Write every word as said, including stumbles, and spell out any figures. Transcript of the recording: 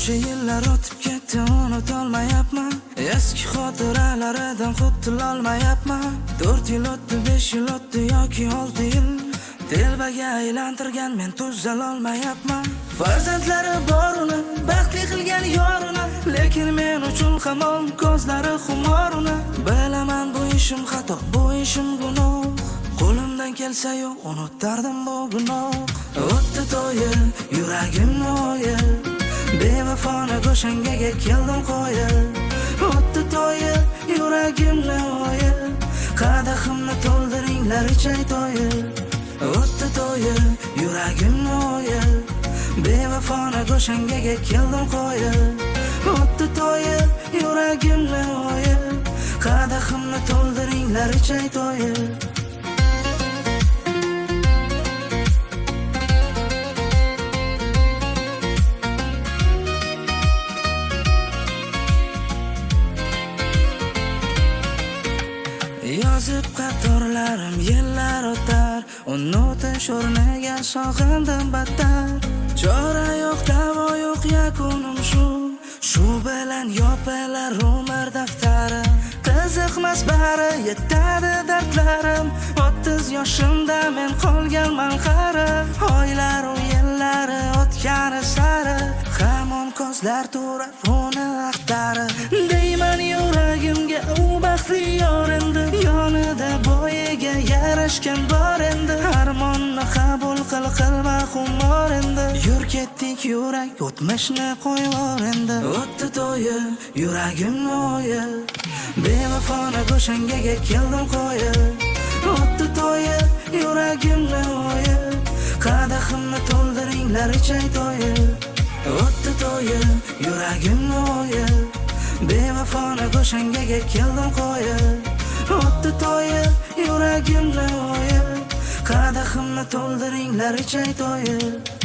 Shuncha yillar o'tib ketdi, unutolmayapman. Eski xotiralaridan qutulolmayapman. to'rt yil o'tdi, besh yil o'tdi yoki olti yil. Telbaga aylantirgan men tuzalolmayapman. Farzandlari bor uni, baxtli qilgan yorini, lekin men uchun hamon ko'zlari xumor uni. Bilaman bu ishim xato, bu ishim gunoh. Qo'limdan kelsa-yu unutardim bu gunoh. O'tdi to'yi, yuragimni o'yi, bevafona go'shangaga keldim qo'yi. O'tdi to'yi, yuragimni o'yi, qadahimni to'ldiringlar ichay to'yi. O'tdi to'yi, yuragimni o'yi, bevafona go'shangaga keldim qo'yi. O'tdi to'yi, yuragimni o'yi, qadahimni to'ldiringlar ichay to'yi. Yozib qatorlarim yillar o'tar, unutish o'rniga sog'indim battar. Chora yo'q, davo yo'q, yakunim shu. Shu bilan yopilar umr daftari. Qiziqmas bari, yetadi dardlarim. o'ttiz yoshimda men qolganman qari. Oylar u yillari o'tgani sari, hamon ko'zlar turar uni axtari. Deyman yuragimga u baxtli yor endi, yonida bo'yiga yarashgan bor endi. Armonni qabul qil, qilma xumor endi. Yur ketdik yurak, o'tmishni qo'yvor endi. O'tdi to'yi, yuragimni o'yi, bevafona go'shangaga keldim qo'yi. O'tdi to'yi, yuragimni o'yi, qadahimni to'ldiringlar ichay to'yi. O'tdi to'yi, yuragimni o'yi, bevafona go'shangaga keldim qo'yi. O'tdi to'yi, yuragimni o'yi, qadahimni to'ldiringlar ichay to'yi.